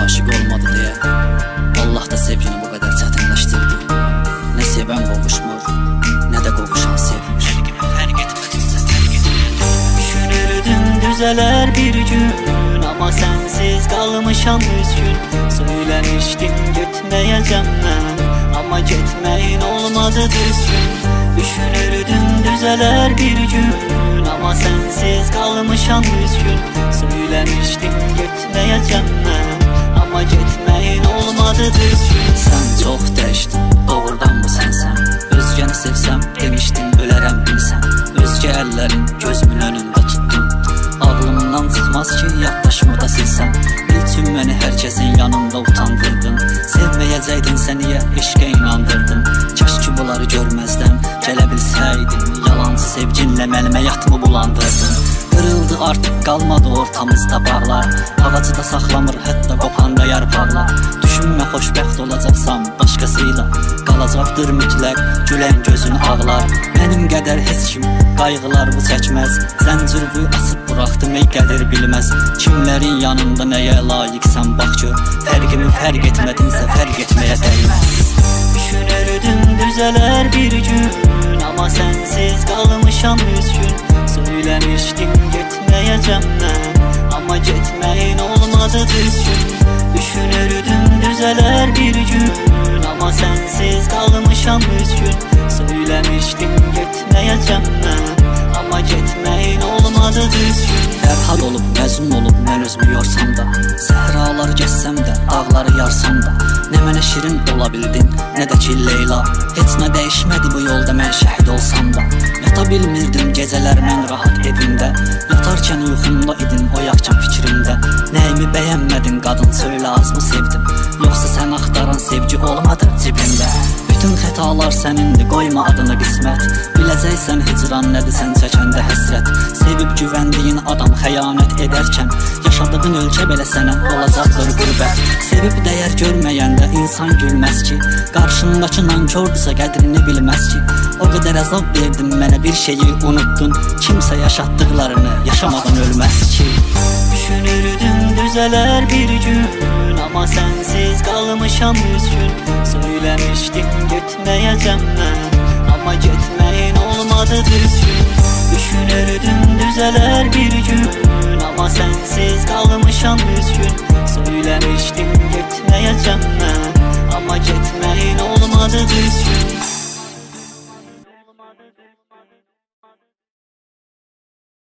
aşık olmadı diye Allah da sevgini bu kadar çətinləşdirdi. Ne seven qovuşmur, ne de qovuşan sevmir. Fərq etmədinsə tərk etməyədi. Düşünürdüm düzələr bir gün, ama sensiz kalmışam üzgün. Söylemiştim gitmeyeceğim ben, ama gitmeyin olmadı düzgün. Düşünürdüm düzeler bir gün, ama sensiz kalmışam üzgün. Söylemiştim gitmeyeceğim ben, ama gitmeyin olmadı düzgün. Sen çok dəyişdin, doğrudan mı sensən? Özgəni sevsəm demişdin ölərəm bilsən. Özgə əllərin gözümün önündə tutdun. Ağlımdan çıxmaz ki yaddaşımı da silsəm. İlçin məni hər kəsin yanında utandırdın. Sevməyəcəydin sən niyə eşqə inandırdın? Kaş ki bunları görməzdən gələ bilsəydin. Yalancı sevginlə mənim həyatımı bulandırdın. Qırıldı artıq qalmadı ortamızda bağlar. Ağacı da saxlamır hətta qopanda yarpaqlar. Düşünmə xoşbəxt olacaqsam başqasıyla, qalacaqdır mütləq gülən gözün ağlar. Mənim qədər heç kim qayğılar bu çəkməz. Zəncirvi açıb buraxdım ey qədir bilməz. Kimlərin yanında nəyə layiqsən bax gör. Fərqimi fərq etmədinsə fərq etməyə dəyməz. Düşünürdüm düzələr bir gün, ama sensiz kalmışam üzgün. Söylemiştim gitmeyeceğim ben, ama gitmeyin olmadı düzgün. Düşünürdüm düzeler bir gün, ama sensiz kalmışam üzgün. Söylemiştim gitmeyeceğim ben, ama gitmeyin olmadı düzgün. Fərhad olub, məzun olub, mən özümü yorsam da, səhraları gəzsəm də, dağları yarsam da, nə mənə şirin ola bildin, nə də ki Leyla. Heç nə dəyişmədi bu yolda mən şəhid olsam da. Yata bilmirdim gecələr mən rahat evimdə. Yatarkən yuxumda idin, oyaqkən fikrimdə. Nəyimi bəyənmədin qadın, söylə az mı sevdim? Yoxsa sən axtaran sevgi olmadı cibimdə? Bütün xətalar sənindir, qoyma adını qismət. Biləcəksən hicran nədir sən çəkəndə həsrət. Sevib güvəndiyin adam xəyanət edərkən, yaşadığın ölkə belə sənə olacaqdır qürbət. Sevib dəyər görməyəndə insan gülməz ki, qarşındakı nankordursa qədrini bilməz ki. O qədər əzab verdin mənə bir şeyi unuttun, kimsə yaşatdıqlarını yaşamadan ölməz ki. Düşünürdüm düzələr bir gün, ama sensiz kalmışam üzgün. Söylemiştim gitmeyeceğim ben, ama gitmeyin olmadı düzgün. Düşünürdüm düzeler bir gün, ama sensiz kalmışam üzgün. Söylemiştim gitmeyeceğim ben, ama gitmeyin olmadı düzgün.